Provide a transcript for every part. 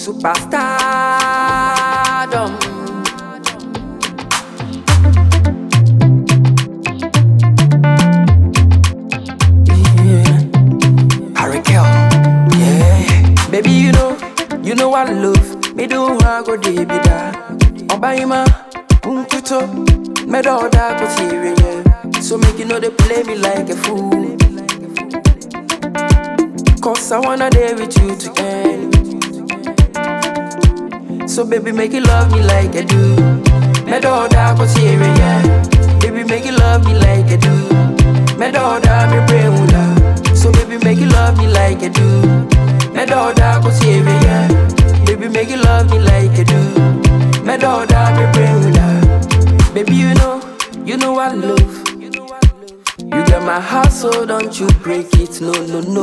superstardom. Baby, you know I love. Me do I go deep with that. Obayima, unkuto, me do that go serious. So make you know they play me like a fool. Cause I wanna dare with you to end. So baby, make you love me like I do. Me do that go serious. Baby, make you love me like I do. Me do that me brain with that. So baby, make you love me like I do. Me do that go serious. Baby, make you love me like I do. Me do that me brain with that. Baby, you know I love. You got my heart, so don't you break it, no.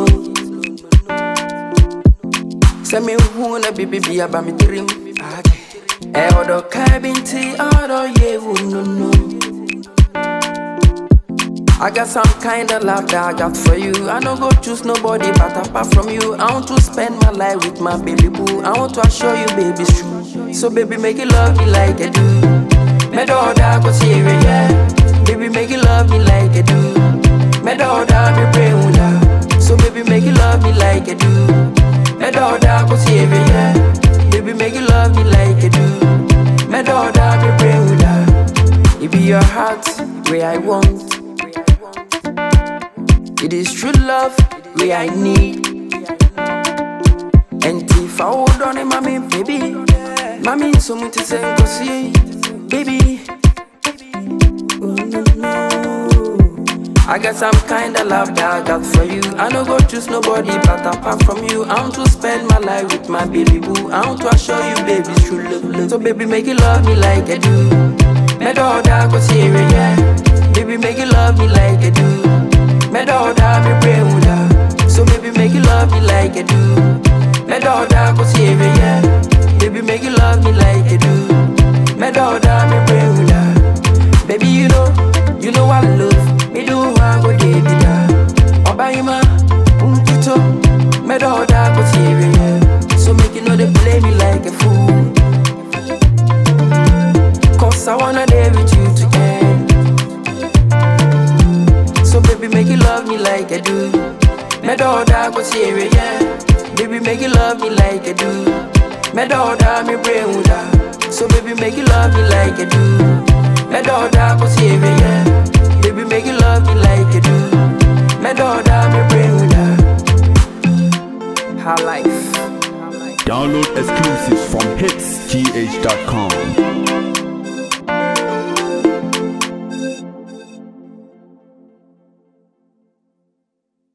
Send me who na baby about me dream. Odo cabin tea, odo ye no. I got some kind of love that I got for you. I don't go choose nobody but apart from you. I want to spend my life with my baby boo. I want to assure you, baby, it's true. So baby, make you love me like I do. Me do that go serious. Baby, make you love me like I do. Me do that me pray with that. So baby, make you love me like I do. Me do that go serious. Baby, make you love me like I do. Me do that me pray with that. It be your heart where I want. It is true love where I need. And if I hold on in mommy, baby, mommy, so much to say, go see, baby. I got some kind of love that I got for you. I don't go choose nobody but apart from you. I want to spend my life with my baby boo. I want to assure you, baby, it's true love. So baby, make you love me like I do. Me do that go serious. Baby, make you love me like I do. Me do that me brain with that. So baby, make you love me like I do. Me do that go serious. Baby, make you love me like I do. Me do that me brain with that. Baby, you know I love. Me do I go deep with that. Obayima, unkuto, me do that go serious. So make you know they play me like a fool. Cause I wanna dare with you to end. So baby, make you love me like I do. Me do that go serious. Baby, make you love me like I do. Me do that me brain with that. So baby, make you love me like I do. Me do that go serious. Baby, make you love me like I do. Me do that me brain with that. High life. Download exclusives from hitsgh.com.